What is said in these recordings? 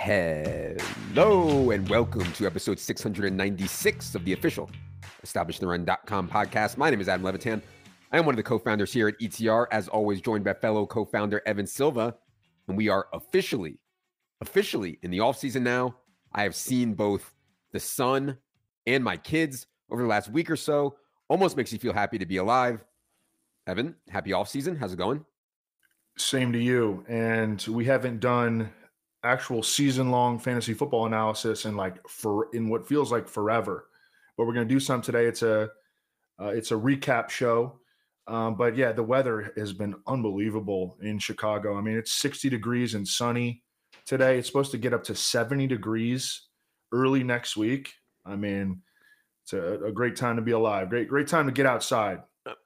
Hello and welcome to episode 696 of the official EstablishTheRun.com podcast. My name is Adam Levitan. I am one of the co-founders here at ETR, as always joined by fellow co-founder Evan Silva, and we are officially in the offseason now. I have seen both the sun and my kids over the last week or so. Almost makes you feel happy to be alive. Evan, happy offseason. How's it going? Same to you. And we haven't done actual season-long fantasy football analysis in what feels like forever. But we're going to do some today. It's a recap show. But yeah, the weather has been unbelievable in Chicago. I mean, it's 60 degrees and sunny today. It's supposed to get up to 70 degrees early next week. I mean, it's a great time to be alive. Great time to get outside.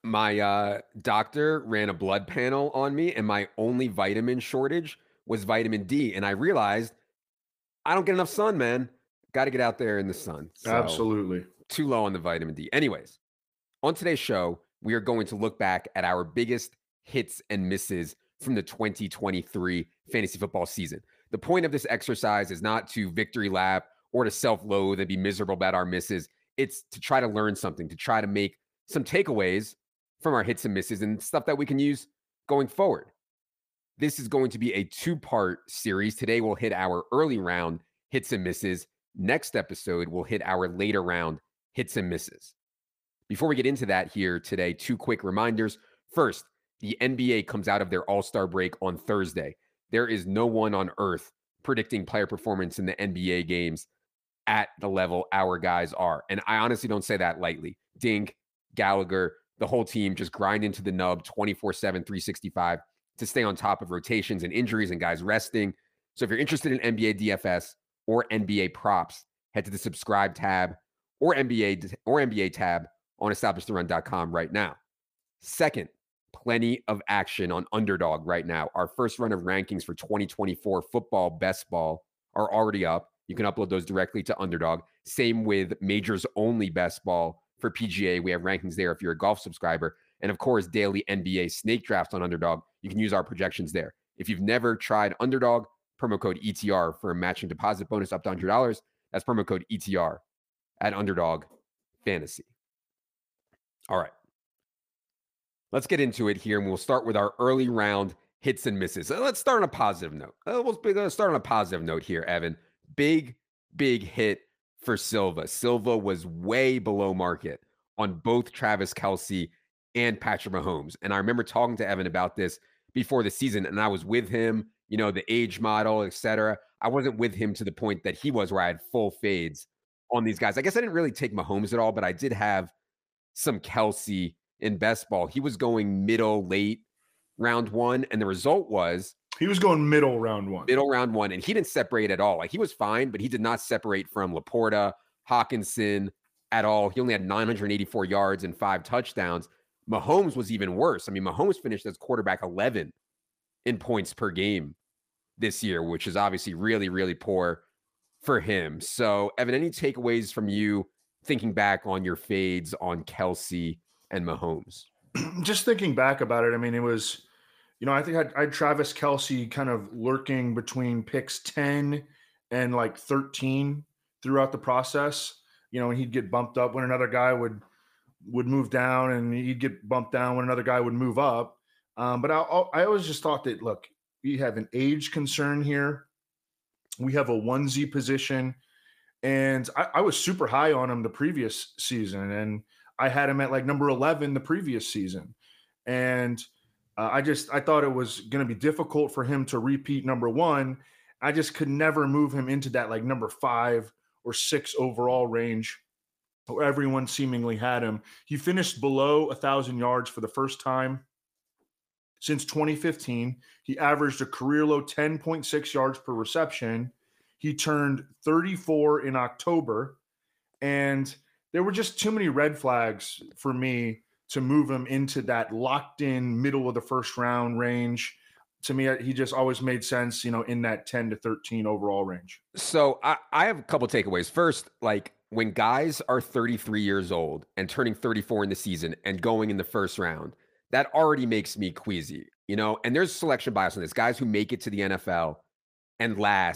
My doctor ran a blood panel on me, and my only vitamin shortage was vitamin D. And I realized I don't get enough sun, man. Got to get out there in the sun. So, absolutely. Too low on the vitamin D. Anyways, on today's show, we are going to look back at our biggest hits and misses from the 2023 fantasy football season. The point of this exercise is not to victory lap or to self-loathe and be miserable about our misses. It's to try to learn something, to try to make some takeaways from our hits and misses and stuff that we can use going forward. This is going to be a two-part series. Today we'll hit our early round hits and misses. Next episode, we'll hit our later round hits and misses. Before we get into that here today, two quick reminders. First, the NBA comes out of their All-Star break on Thursday. There is no one on earth predicting player performance in the NBA games at the level our guys are. And I honestly don't say that lightly. Dink, Gallagher, the whole team just grind into the nub 24/7, 365 to stay on top of rotations and injuries and guys resting. So if you're interested in NBA DFS or NBA props, head to the subscribe tab or NBA tab on EstablishTheRun.com right now. Second, plenty of action on Underdog right now. Our first run of rankings for 2024 football best ball are already up. You can upload those directly to Underdog. Same with Majors Only best ball for PGA. We have rankings there if you're a golf subscriber. And of course, daily NBA snake drafts on Underdog. You can use our projections there. If you've never tried Underdog, promo code ETR for a matching deposit bonus up to $100. That's promo code ETR at Underdog Fantasy. All right. Let's get into it here, and we'll start with our early round hits and misses. Let's start on a positive note. We'll start on a positive note here, Evan. Big hit for Silva. Silva was way below market on both Travis Kelce and Patrick Mahomes. And I remember talking to Evan about this before the season, and I was with him, the age model, etc. I wasn't with him to the point that he was, where I had full fades on these guys. I guess I didn't really take Mahomes at all, but I did have some Kelce in best ball. He was going middle, late round one, and the result was he was going middle round one, and he didn't separate at all. Like, he was fine, but he did not separate from Laporta, Hawkinson at all. He only had 984 yards and 5 touchdowns. Mahomes was even worse. I mean, Mahomes finished as quarterback 11 in points per game this year, which is obviously really, really poor for him. So, Evan, any takeaways from you thinking back on your fades on Kelce and Mahomes? Just thinking back about it, I mean, it was, I think I had Travis Kelce kind of lurking between picks 10 and like 13 throughout the process. And he'd get bumped up when another guy would move down, and he'd get bumped down when another guy would move up. But I always just thought that, look, we have an age concern here. We have a onesie position, and I was super high on him the previous season, and I had him at like number 11 the previous season. And I thought it was going to be difficult for him to repeat number 1. I just could never move him into that like number 5 or 6 overall range where everyone seemingly had him. He finished below 1,000 yards for the first time since 2015. He averaged a career low 10.6 yards per reception. He turned 34 in October, and there were just too many red flags for me to move him into that locked in middle of the first round range. To me, he just always made sense, in that 10 to 13 overall range. So I have a couple takeaways. First, like, when guys are 33 years old and turning 34 in the season and going in the first round, that already makes me queasy, and there's selection bias on this. Guys who make it to the NFL and last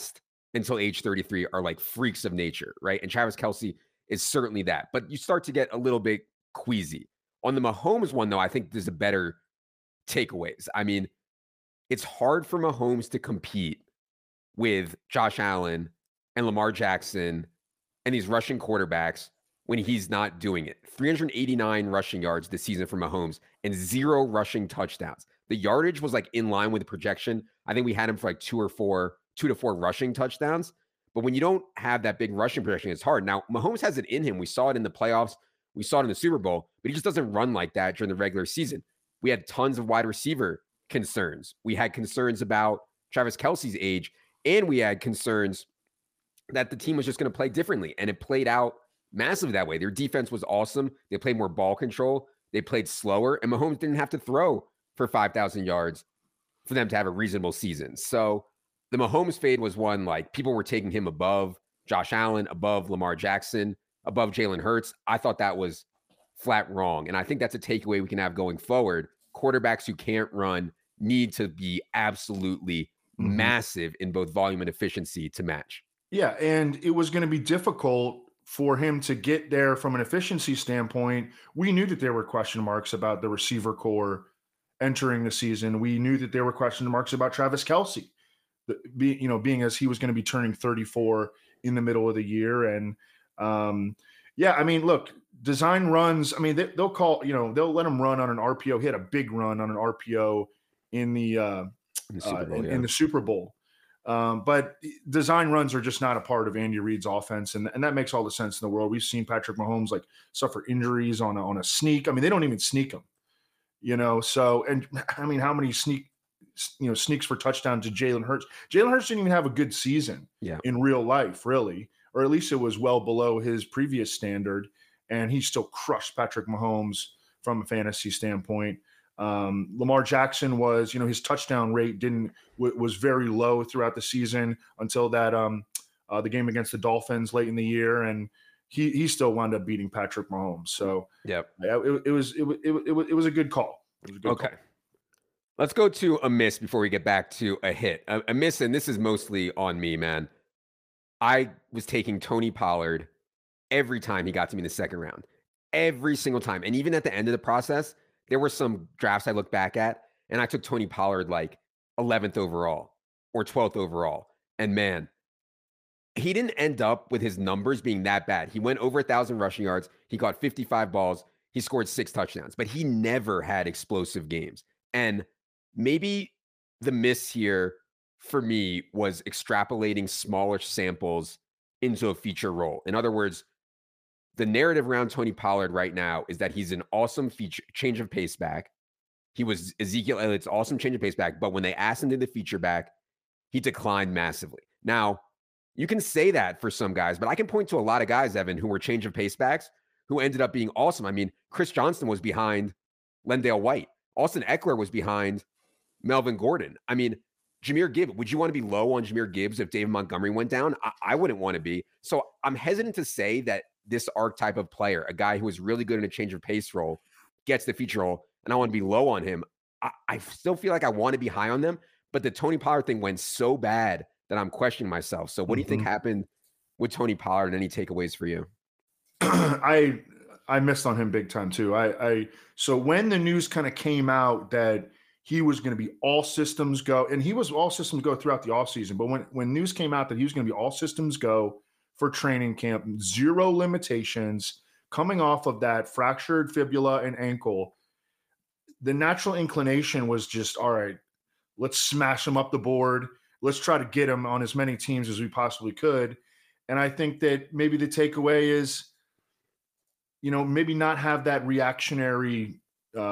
until age 33 are like freaks of nature, right? And Travis Kelce is certainly that. But you start to get a little bit queasy. On the Mahomes one, though, I think there's a better takeaways. I mean, it's hard for Mahomes to compete with Josh Allen and Lamar Jackson and these rushing quarterbacks when he's not doing it. 389 rushing yards this season for Mahomes and 0 rushing touchdowns. The yardage was like in line with the projection. I think we had him for like 2 to 4 rushing touchdowns. But when you don't have that big rushing projection, it's hard. Now, Mahomes has it in him. We saw it in the playoffs. We saw it in the Super Bowl, but he just doesn't run like that during the regular season. We had tons of wide receiver concerns. We had concerns about Travis Kelce's age, and we had concerns that the team was just going to play differently. And it played out massively that way. Their defense was awesome. They played more ball control. They played slower, and Mahomes didn't have to throw for 5,000 yards for them to have a reasonable season. So the Mahomes fade was one, like, people were taking him above Josh Allen, above Lamar Jackson, above Jalen Hurts. I thought that was flat wrong. And I think that's a takeaway we can have going forward. Quarterbacks who can't run need to be absolutely massive in both volume and efficiency to match. Yeah, and it was going to be difficult for him to get there from an efficiency standpoint. We knew that there were question marks about the receiver core entering the season. We knew that there were question marks about Travis Kelce, being as he was going to be turning 34 in the middle of the year. And yeah, I mean, look, design runs. I mean, they'll they'll let him run on an RPO. He had a big run on an RPO in the Super Bowl. But design runs are just not a part of Andy Reid's offense, and that makes all the sense in the world. We've seen Patrick Mahomes like suffer injuries on a sneak. I mean, they don't even sneak him, So, and I mean, how many sneaks for touchdown to Jalen Hurts? Jalen Hurts didn't even have a good season in real life, really, or at least it was well below his previous standard, and he still crushed Patrick Mahomes from a fantasy standpoint. Lamar Jackson was, his touchdown rate was very low throughout the season until that the game against the Dolphins late in the year, and he still wound up beating Patrick Mahomes. So it was a good call. It was a good call. Let's go to a miss before we get back to a hit. A miss, and this is mostly on me, man. I was taking Tony Pollard every time he got to me in the second round, every single time, and even at the end of the process. There were some drafts I look back at, and I took Tony Pollard like 11th overall or 12th overall. And man, he didn't end up with his numbers being that bad. He went over 1,000 rushing yards. He got 55 balls. He scored 6 touchdowns, but he never had explosive games. And maybe the miss here for me was extrapolating smaller samples into a feature role. In other words, the narrative around Tony Pollard right now is that he's an awesome change of pace back. He was Ezekiel Elliott's awesome change of pace back, but when they asked him to the feature back, he declined massively. Now, you can say that for some guys, but I can point to a lot of guys, Evan, who were change of pace backs who ended up being awesome. I mean, Chris Johnston was behind Lendale White. Austin Eckler was behind Melvin Gordon. I mean, Jahmyr Gibbs, would you want to be low on Jahmyr Gibbs if David Montgomery went down? I wouldn't want to be. So I'm hesitant to say that this archetype of player, a guy who is really good in a change of pace role, gets the feature role, and I want to be low on him. I still feel like I want to be high on them, but the Tony Pollard thing went so bad that I'm questioning myself. So what do you think happened with Tony Pollard, and any takeaways for you? I missed on him big time too. So when the news kind of came out that he was going to be all systems go, and he was all systems go throughout the offseason, but when news came out that he was going to be all systems go for training camp, 0 limitations, coming off of that fractured fibula and ankle, the natural inclination was just, all right, let's smash him up the board. Let's try to get him on as many teams as we possibly could. And I think that maybe the takeaway is, maybe not have that reactionary,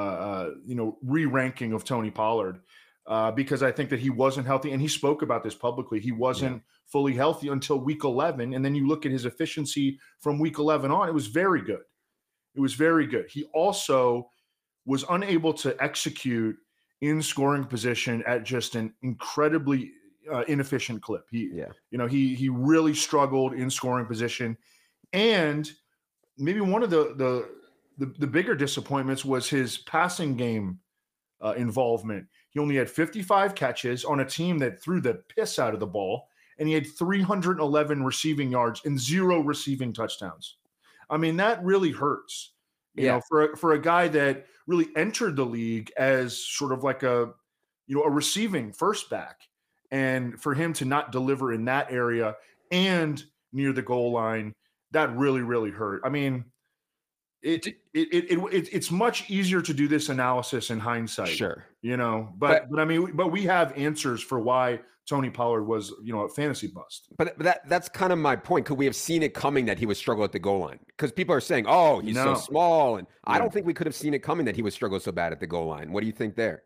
re-ranking of Tony Pollard, because I think that he wasn't healthy, and he spoke about this publicly. He wasn't fully healthy until week 11. And then you look at his efficiency from week 11 on, it was very good. It was very good. He also was unable to execute in scoring position at just an incredibly inefficient clip. He really struggled in scoring position. And maybe one of the bigger disappointments was his passing game involvement. He only had 55 catches on a team that threw the piss out of the ball, and he had 311 receiving yards and 0 receiving touchdowns. I mean, that really hurts. You know, for a guy that really entered the league as sort of like a receiving first back, and for him to not deliver in that area and near the goal line, that really, really hurt. I mean, it's much easier to do this analysis in hindsight, Sure. but I mean, but we have answers for why Tony Pollard was, a fantasy bust. But that's kind of my point. Could we have seen it coming that he would struggle at the goal line? Because people are saying, "Oh, he's so small," and I don't think we could have seen it coming that he would struggle so bad at the goal line. What do you think there?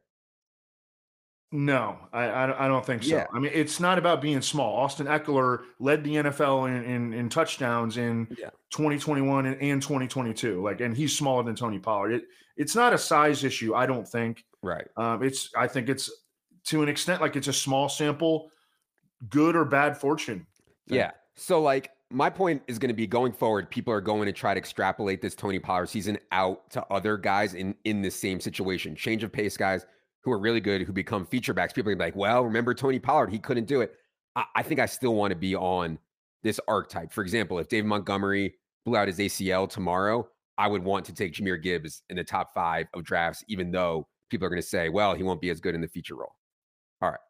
No, I don't think so. Yeah. I mean, it's not about being small. Austin Eckler led the NFL in touchdowns in 2021 and 2022. And he's smaller than Tony Pollard. It's not a size issue, I don't think. Right. I think it's to an extent like it's a small sample, good or bad fortune thing. Yeah. So my point is going to be going forward, people are going to try to extrapolate this Tony Pollard season out to other guys in the same situation. Change of pace guys who are really good, who become feature backs. People are like, well, remember Tony Pollard? He couldn't do it. I think I still want to be on this archetype. For example, if David Montgomery blew out his ACL tomorrow, I would want to take Jahmyr Gibbs in the top 5 of drafts, even though people are going to say, well, he won't be as good in the feature role. All right.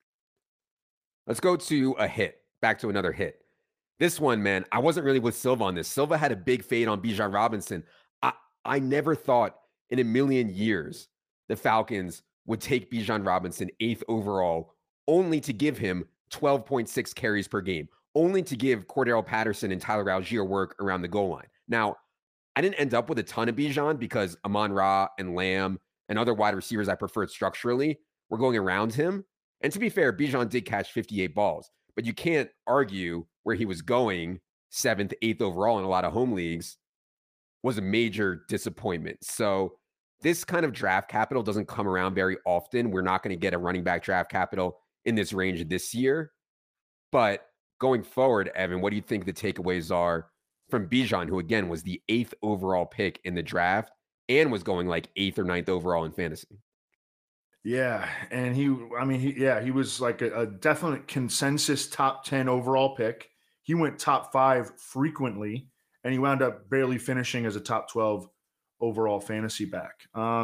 Let's go to a hit. Back to another hit. This one, man, I wasn't really with Silva on this. Silva had a big fade on Bijan Robinson. I never thought in a million years the Falcons would take Bijan Robinson 8th overall, only to give him 12.6 carries per game, only to give Cordero Patterson and Tyler Algier work around the goal line. Now, I didn't end up with a ton of Bijan because Amon-Ra and Lamb and other wide receivers I preferred structurally were going around him. And to be fair, Bijan did catch 58 balls, but you can't argue where he was going 7th, 8th overall in a lot of home leagues was a major disappointment. So this kind of draft capital doesn't come around very often. We're not going to get a running back draft capital in this range this year. But going forward, Evan, what do you think the takeaways are from Bijan, who again was the 8th overall pick in the draft and was going 8th or 9th overall in fantasy? Yeah, and he was like a definite consensus top 10 overall pick. He went top 5 frequently, and he wound up barely finishing as a top 12 overall fantasy back.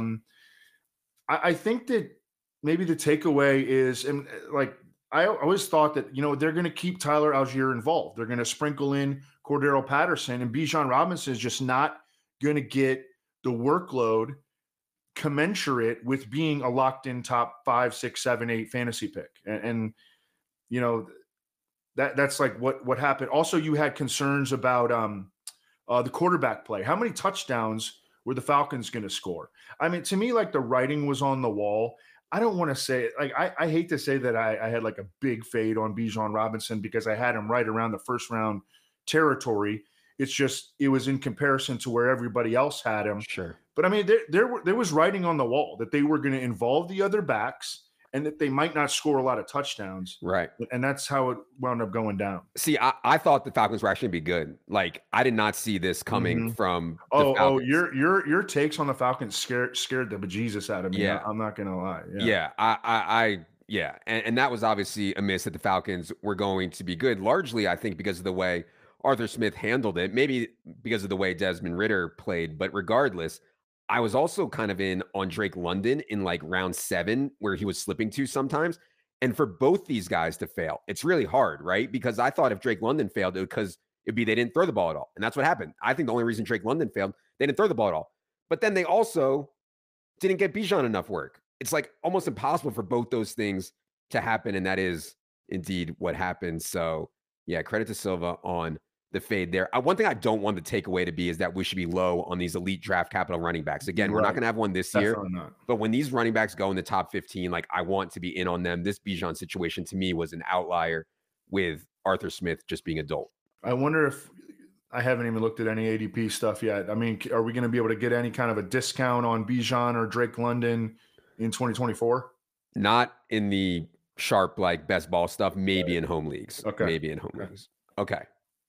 I think that maybe the takeaway is, and I always thought that, they're going to keep Tyler Algier involved. They're going to sprinkle in Cordero Patterson, and Bijan Robinson is just not going to get the workload commensurate with being a locked in top 5, 6, 7, 8 fantasy pick. And that's like what happened. Also, you had concerns about the quarterback play. How many touchdowns were the Falcons going to score? I mean, to me, the writing was on the wall. I don't want to say I hate to say that I had a big fade on Bijan Robinson because I had him right around the first round territory. It's just, it was in comparison to where everybody else had him. Sure. But I mean, there was writing on the wall that they were going to involve the other backs and that they might not score a lot of touchdowns. Right. And that's how it wound up going down. See, I thought the Falcons were actually going to be good. I did not see this coming from the Falcons. Your takes on the Falcons scared the bejesus out of me. Yeah. I'm not going to lie. Yeah. And that was obviously a miss that the Falcons were going to be good, largely, I think, because of the way Arthur Smith handled it, maybe because of the way Desmond Ridder played. But regardless, I was also kind of in on Drake London in round 7, where he was slipping to sometimes. And for both these guys to fail, it's really hard, right? Because I thought if Drake London failed, it'd be they didn't throw the ball at all. And that's what happened. I think the only reason Drake London failed, they didn't throw the ball at all. But then they also didn't get Bijan enough work. It's almost impossible for both those things to happen. And that is indeed what happened. So yeah, credit to Silva on the fade there. One thing I don't want the takeaway to be is that we should be low on these elite draft capital running backs. Again, we're not going to have one this year, but when these running backs go in the top 15, I want to be in on them. This Bijan situation to me was an outlier with Arthur Smith just being adult. I wonder if I haven't even looked at any ADP stuff yet. I mean, are we going to be able to get any kind of a discount on Bijan or Drake London in 2024? Not in the sharp, best ball stuff, maybe in home leagues. Okay. Maybe in home leagues. Okay.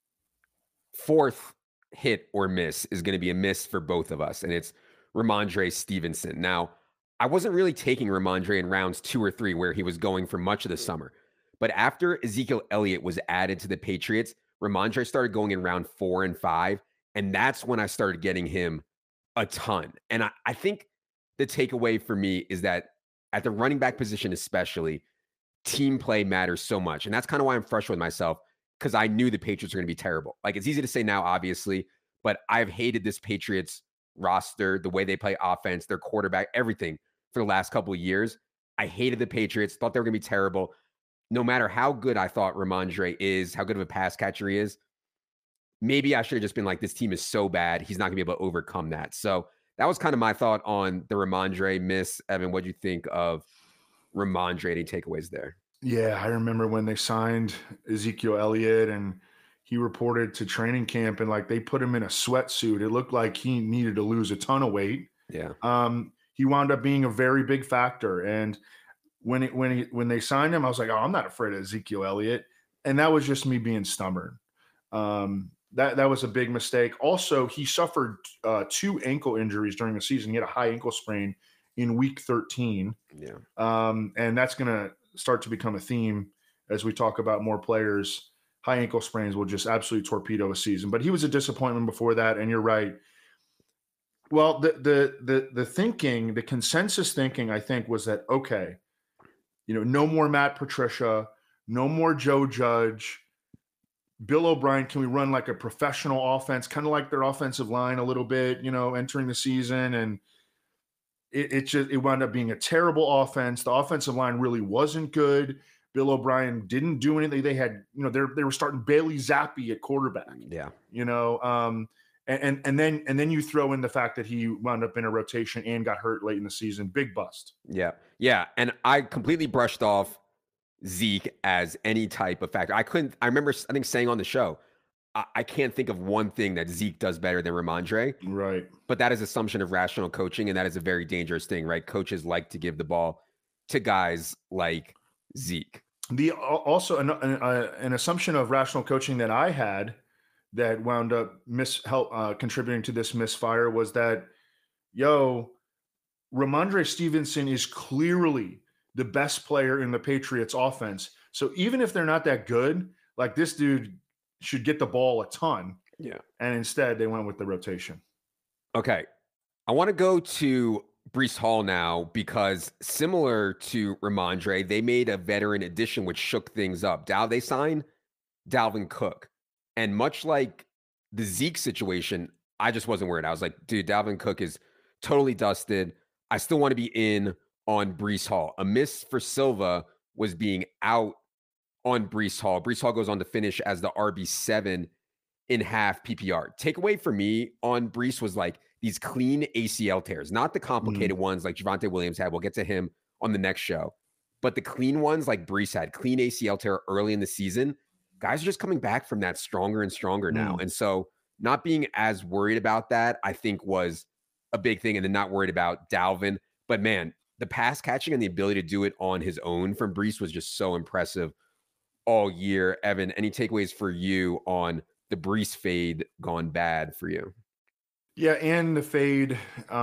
4th hit or miss is going to be a miss for both of us, and it's Ramondre Stevenson. Now, I wasn't really taking Ramondre in rounds 2 or 3 where he was going for much of the summer, But after Ezekiel Elliott was added to the Patriots, Ramondre started going in round 4 and 5. And that's when I started getting him a ton. And I think the takeaway for me is that at the running back position, especially, team play matters so much. And that's kind of why I'm frustrated with myself, because I knew the Patriots were going to be terrible. Like, it's easy to say now, obviously, but I've hated this Patriots roster, the way they play offense, their quarterback, everything for the last couple of years. I hated the Patriots, thought they were going to be terrible. No matter how good I thought Ramondre is, how good of a pass catcher he is, maybe I should have just been like, this team is so bad, he's not going to be able to overcome that. So that was kind of my thought on the Ramondre miss. Evan, what do you think of Ramondre? Any takeaways there? Yeah, I remember when they signed Ezekiel Elliott and he reported to training camp and like they put him in a sweatsuit. It looked like he needed to lose a ton of weight. Yeah. He wound up being a very big factor. And when they signed him, I was like, oh, I'm not afraid of Ezekiel Elliott. And that was just me being stubborn. That was a big mistake. Also, he suffered 2 ankle injuries during the season. He had a high ankle sprain in week 13. Yeah. And that's going to start to become a theme as we talk about more players. High ankle sprains will just absolutely torpedo a season. But he was a disappointment before that, and you're right. Well, the thinking, the consensus thinking, I think, was that, okay, no more Matt Patricia, no more Joe Judge, Bill O'Brien, can we run like a professional offense, kind of like their offensive line a little bit, entering the season? And it wound up being a terrible offense. The offensive line really wasn't good. Bill O'Brien didn't do anything. They had, they were starting Bailey Zappi at quarterback. Yeah. And then you throw in the fact that he wound up in a rotation and got hurt late in the season. Big bust. Yeah. Yeah. And I completely brushed off Zeke as any type of factor. I remember, I think, saying on the show, I can't think of one thing that Zeke does better than Ramondre. Right. But that is assumption of rational coaching, and that is a very dangerous thing, right? Coaches like to give the ball to guys like Zeke. Also an assumption of rational coaching that I had that wound up contributing to this misfire was that, Ramondre Stevenson is clearly the best player in the Patriots offense. So even if they're not that good, like, this dude should get the ball a ton. Yeah. And instead they went with the rotation. Okay. I want to go to Breece Hall now, because similar to Ramondre, they made a veteran addition which shook things up. They signed Dalvin Cook. And much like the Zeke situation, I just wasn't worried. I was like, dude, Dalvin Cook is totally dusted. I still want to be in on Breece Hall. A miss for Silva was being out on Breece Hall. Breece Hall goes on to finish as the RB7 in half PPR. Takeaway for me on Breece was like these clean ACL tears, not the complicated ones like Javonte Williams had. We'll get to him on the next show. But the clean ones like Breece had, clean ACL tear early in the season. Guys are just coming back from that stronger and stronger now. And so not being as worried about that, I think, was a big thing. And then not worried about Dalvin. But man, the pass catching and the ability to do it on his own from Breece was just so impressive all year. Evan, any takeaways for you on the Breece fade gone bad for you? Yeah, and the fade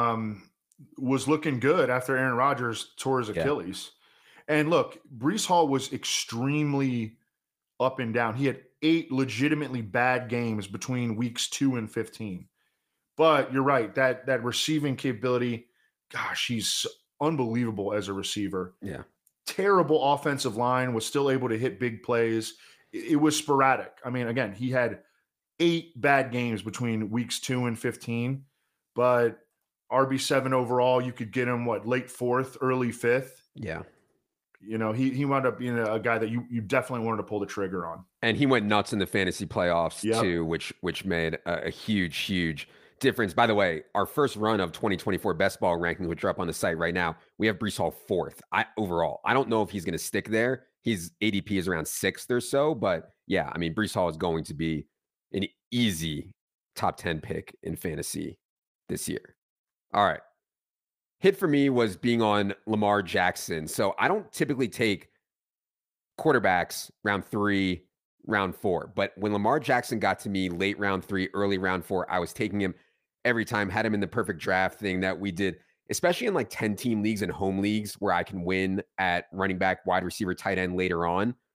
was looking good after Aaron Rodgers tore his Achilles. And look, Breece Hall was extremely up and down. He had 8 legitimately bad games between weeks 2 and 15. But you're right, that receiving capability, gosh, he's unbelievable as a receiver. Yeah. Terrible offensive line, was still able to hit big plays. It was sporadic. I mean, again, he had 8 bad games between weeks 2 and 15, but RB7 overall, you could get him late 4th, early 5th. Yeah. He wound up being a guy that you definitely wanted to pull the trigger on. And he went nuts in the fantasy playoffs too, which made a huge difference. By the way, our first run of 2024 best ball rankings, which are up on the site right now, we have Breece Hall 4th overall. I don't know if he's going to stick there. His ADP is around 6th or so, but yeah, I mean, Breece Hall is going to be an easy top 10 pick in fantasy this year. All right. Hit for me was being on Lamar Jackson. So I don't typically take quarterbacks round 3, round 4. But when Lamar Jackson got to me late round 3, early round 4, I was taking him every time, had him in the perfect draft thing that we did, especially in like 10-team leagues and home leagues where I can win at running back, wide receiver, tight end later on.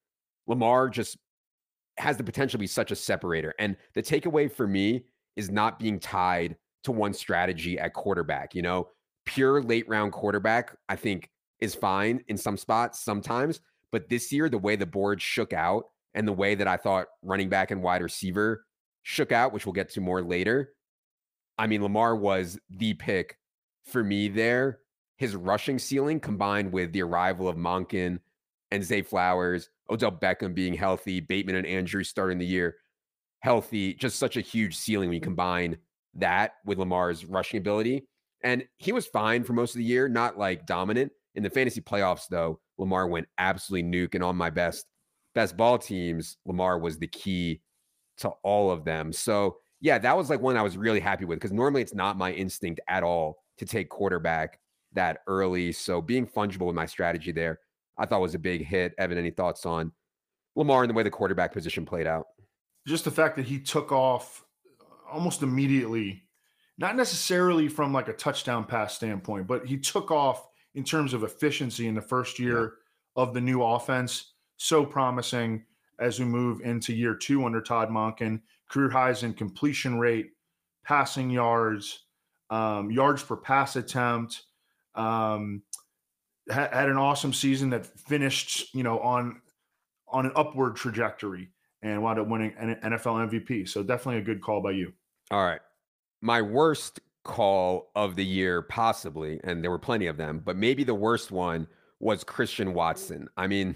Lamar just has the potential to be such a separator. And the takeaway for me is not being tied to one strategy at quarterback. Pure late round quarterback, I think, is fine in some spots sometimes. But this year, the way the board shook out and the way that I thought running back and wide receiver shook out, which we'll get to more later, I mean, Lamar was the pick for me there. His rushing ceiling combined with the arrival of Monken and Zay Flowers, Odell Beckham being healthy, Bateman and Andrews starting the year healthy, just such a huge ceiling when you combine that with Lamar's rushing ability. And he was fine for most of the year, not like dominant. In the fantasy playoffs, though, Lamar went absolutely nuke. And on my best ball teams, Lamar was the key to all of them. So yeah, that was like one I was really happy with because normally it's not my instinct at all to take quarterback that early. So being fungible with my strategy there, I thought was a big hit. Evan, any thoughts on Lamar and the way the quarterback position played out? Just the fact that he took off almost immediately, not necessarily from like a touchdown pass standpoint, but he took off in terms of efficiency in the first year of the new offense. So promising as we move into year 2 under Todd Monken. Career highs in completion rate, passing yards, yards per pass attempt. Had an awesome season that finished, on an upward trajectory and wound up winning an NFL MVP. So definitely a good call by you. All right. My worst call of the year, possibly, and there were plenty of them, but maybe the worst one was Christian Watson. I mean,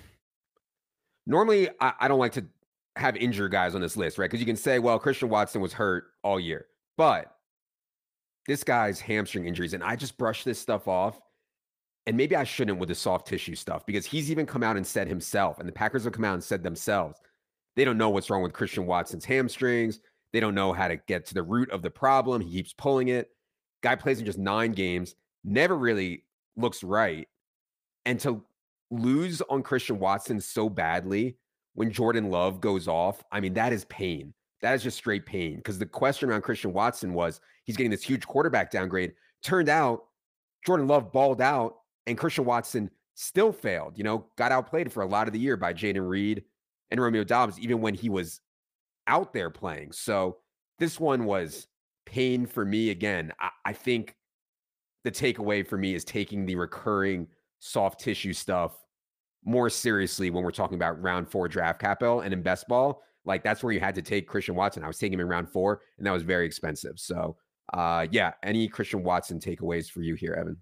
normally I don't like to have injured guys on this list, right? Because you can say, well, Christian Watson was hurt all year, but this guy's hamstring injuries, and I just brush this stuff off. And maybe I shouldn't with the soft tissue stuff because he's even come out and said himself, and the Packers have come out and said themselves, they don't know what's wrong with Christian Watson's hamstrings. They don't know how to get to the root of the problem. He keeps pulling it. Guy plays in just 9 games, never really looks right. And to lose on Christian Watson so badly when Jordan Love goes off, I mean, that is pain. That is just straight pain because the question around Christian Watson was he's getting this huge quarterback downgrade. Turned out Jordan Love balled out and Christian Watson still failed, got outplayed for a lot of the year by Jayden Reed and Romeo Doubs, even when he was out there playing. So this one was pain for me. Again, I think the takeaway for me is taking the recurring soft tissue stuff more seriously when we're talking about round 4 draft capital. And in best ball, like that's where you had to take Christian Watson. I was taking him in round 4 and that was very expensive. So yeah, any Christian Watson takeaways for you here, Evan?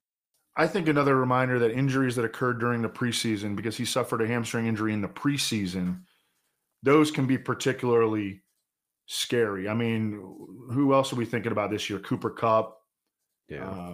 I think another reminder that injuries that occurred during the preseason, because he suffered a hamstring injury in the preseason, those can be particularly scary. I mean, who else are we thinking about this year? Cooper Kupp. Yeah.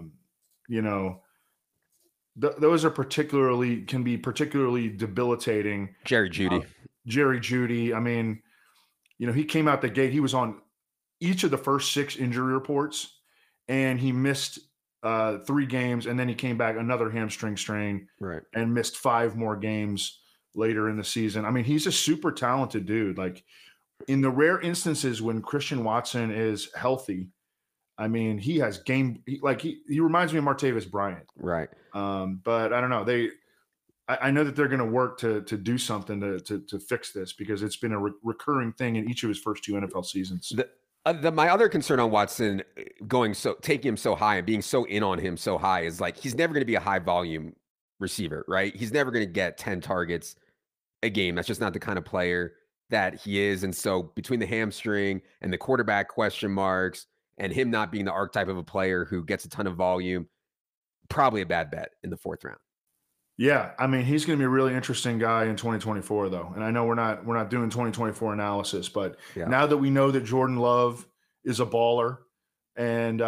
Those are can be particularly debilitating. Jerry Jeudy. I mean, he came out the gate. He was on each of the first 6 injury reports, and he missed 3 games, and then he came back another hamstring strain, right, and missed 5 more games later in the season. I mean, he's a super talented dude. Like in the rare instances when Christian Watson is healthy, I mean, he has he reminds me of Martavis Bryant. Right. But I don't know. I know that they're going to work to do something to fix this because it's been a recurring thing in each of his first 2 NFL seasons. My other concern on Watson taking him so high and being so in on him so high is like he's never going to be a high volume receiver, right? He's never going to get 10 targets a game. That's just not the kind of player that he is. And so between the hamstring and the quarterback question marks and him not being the archetype of a player who gets a ton of volume, probably a bad bet in the 4th round. Yeah, I mean, he's going to be a really interesting guy in 2024, though. And I know we're not doing 2024 analysis, but now that we know that Jordan Love is a baller, and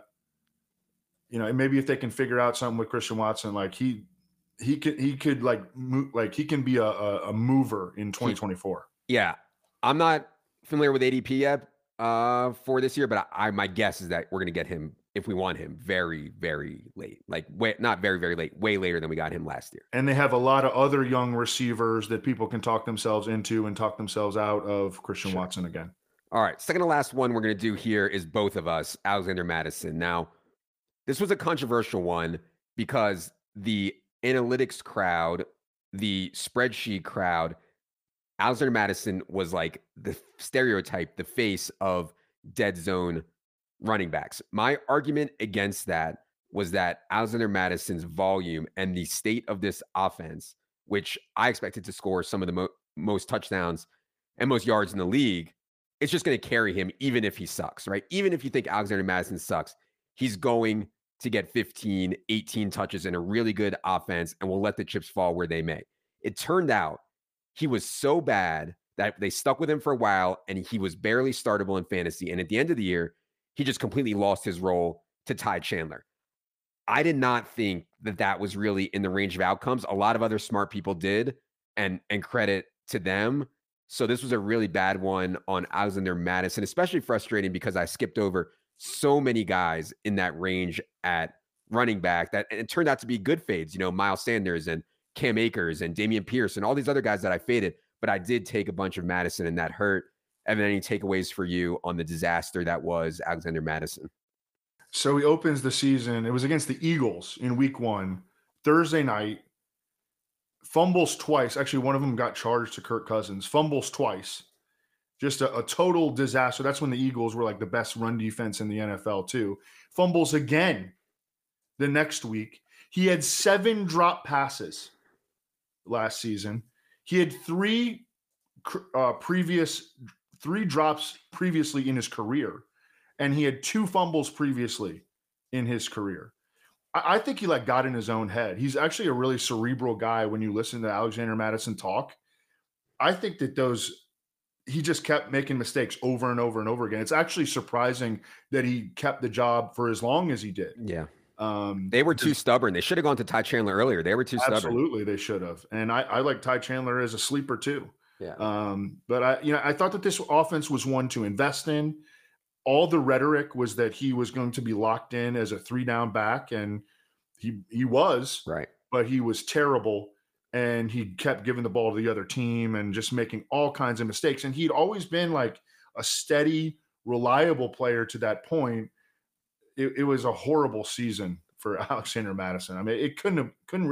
maybe if they can figure out something with Christian Watson, like he can be a mover in 2024. Yeah, I'm not familiar with ADP yet for this year, but my guess is that we're going to get him, if we want him, very, very late. Like not very, very late, way later than we got him last year. And they have a lot of other young receivers that people can talk themselves into and talk themselves out of Christian Watson again. All right, second to last one we're going to do here is both of us, Alexander Mattison. Now, this was a controversial one because the analytics crowd, the spreadsheet crowd, Alexander Madison was like the stereotype, the face of dead zone running backs. My argument against that was that Alexander Madison's volume and the state of this offense, which I expected to score some of the most touchdowns and most yards in the league, it's just going to carry him even if he sucks, right? Even if you think Alexander Madison sucks, he's going to get 15, 18 touches in a really good offense and will let the chips fall where they may. It turned out he was so bad that they stuck with him for a while and he was barely startable in fantasy. And at the end of the year, he just completely lost his role to Ty Chandler. I did not think that that was really in the range of outcomes. A lot of other smart people did, and credit to them. So this was a really bad one on Alexander Madison, especially frustrating because I skipped over so many guys in that range at running back that, and it turned out to be good fades, Miles Sanders and Cam Akers and Dameon Pierce and all these other guys that I faded, but I did take a bunch of Madison and that hurt. Evan, any takeaways for you on the disaster that was Alexander Madison? So he opens the season. It was against the Eagles in week 1, Thursday night. Fumbles twice. Actually, one of them got charged to Kirk Cousins. Fumbles twice. Just a total disaster. That's when the Eagles were like the best run defense in the NFL too. Fumbles again the next week. He had 7 drop passes last season. He had 3 drops previously in his career, and he had 2 fumbles previously in his career. I think he got in his own head. He's actually a really cerebral guy when you listen to Alexander Madison talk. I think that he just kept making mistakes over and over and over again. It's actually surprising that he kept the job for as long as he did. Yeah. They were too stubborn. They should have gone to Ty Chandler earlier. They were too stubborn. Absolutely, they should have. And I like Ty Chandler as a sleeper too. Yeah. But I thought that this offense was one to invest in. All the rhetoric was that he was going to be locked in as a 3-down back, and he was, right, but he was terrible, and he kept giving the ball to the other team and just making all kinds of mistakes. And he'd always been like a steady, reliable player to that point. It was a horrible season for Alexander Madison. I mean, it couldn't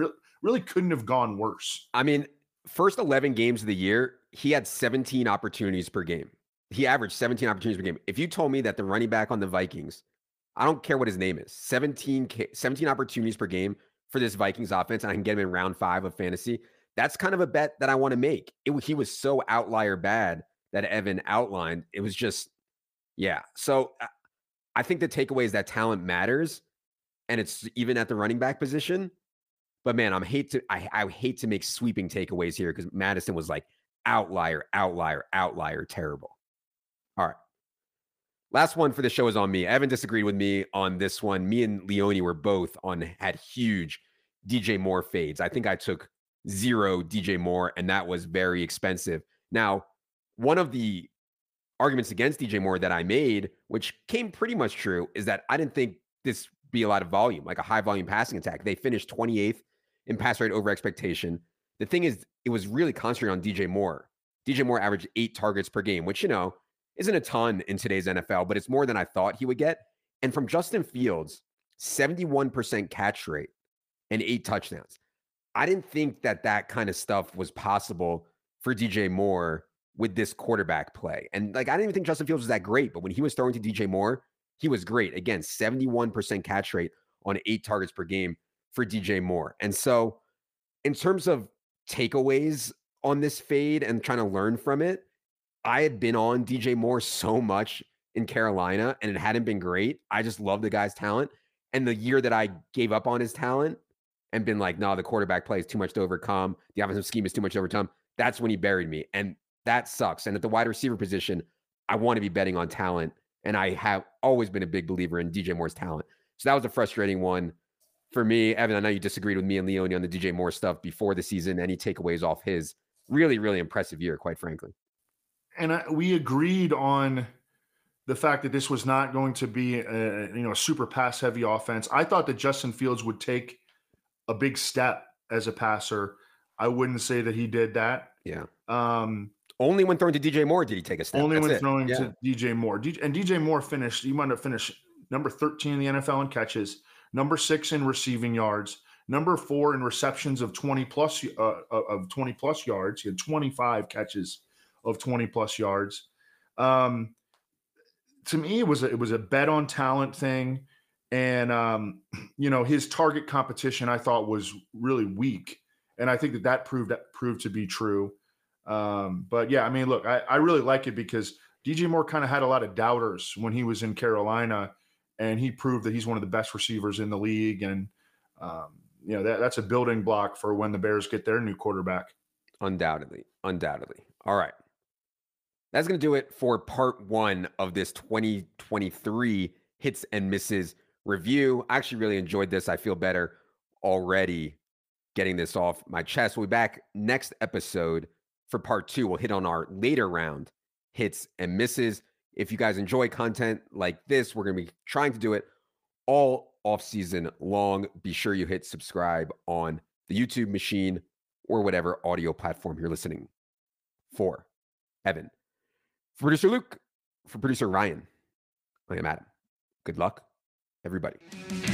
have gone worse. I mean, first 11 games of the year, he had 17 opportunities per game. He averaged 17 opportunities per game. If you told me that the running back on the Vikings, I don't care what his name is, 17 opportunities per game for this Vikings offense, and I can get him in round 5 of fantasy, that's kind of a bet that I want to make. He was so outlier bad that Evan outlined. It was just, yeah. So I think the takeaway is that talent matters, and it's even at the running back position. But man, I hate to make sweeping takeaways here because Madison was like outlier, terrible. All right. Last one for the show is on me. Evan disagreed with me on this one. Me and Leone were both had huge DJ Moore fades. I think I took 0 DJ Moore, and that was very expensive. Now, one of the arguments against DJ Moore that I made, which came pretty much true, is that I didn't think this be a lot of volume, like a high volume passing attack. They finished 28th in pass rate over expectation. The thing is, it was really concentrated on DJ Moore. DJ Moore averaged 8 targets per game, which, isn't a ton in today's NFL, but it's more than I thought he would get. And from Justin Fields, 71% catch rate and 8 touchdowns. I didn't think that kind of stuff was possible for DJ Moore with this quarterback play. And I didn't even think Justin Fields was that great, but when he was throwing to DJ Moore, he was great. Again, 71% catch rate on 8 targets per game for DJ Moore. And so in terms of takeaways on this fade and trying to learn from it, I had been on DJ Moore so much in Carolina, and it hadn't been great. I just love the guy's talent. And the year that I gave up on his talent and been like, no, the quarterback play is too much to overcome. The offensive scheme is too much to overcome. That's when he buried me. And that sucks. And at the wide receiver position, I want to be betting on talent. And I have always been a big believer in DJ Moore's talent. So that was a frustrating one for me. Evan, I know you disagreed with me and Leone on the DJ Moore stuff before the season. Any takeaways off his really, really impressive year, quite frankly? And we agreed on the fact that this was not going to be a super pass heavy offense. I thought that Justin Fields would take a big step as a passer. I wouldn't say that he did that. Yeah. Only when throwing to DJ Moore did he take a step. Only when throwing to DJ Moore. And DJ Moore he wound up finish number 13 in the NFL in catches, number 6 in receiving yards, Number 4 in receptions of 20 plus yards. He had 25 catches of 20 plus yards. To me, it was a bet on talent thing, and his target competition I thought was really weak, and I think that proved to be true. But yeah, I mean, look, I really like it because DJ Moore kind of had a lot of doubters when he was in Carolina, and he proved that he's one of the best receivers in the league, and that's a building block for when the Bears get their new quarterback. Undoubtedly. All right. That's going to do it for part 1 of this 2023 hits and misses review. I actually really enjoyed this. I feel better already getting this off my chest. We'll be back next episode for part 2. We'll hit on our later round hits and misses. If you guys enjoy content like this, we're going to be trying to do it all off season long. Be sure you hit subscribe on the YouTube machine or whatever audio platform you're listening for. Evan. For producer Luke, for producer Ryan, I am Adam. Good luck, everybody.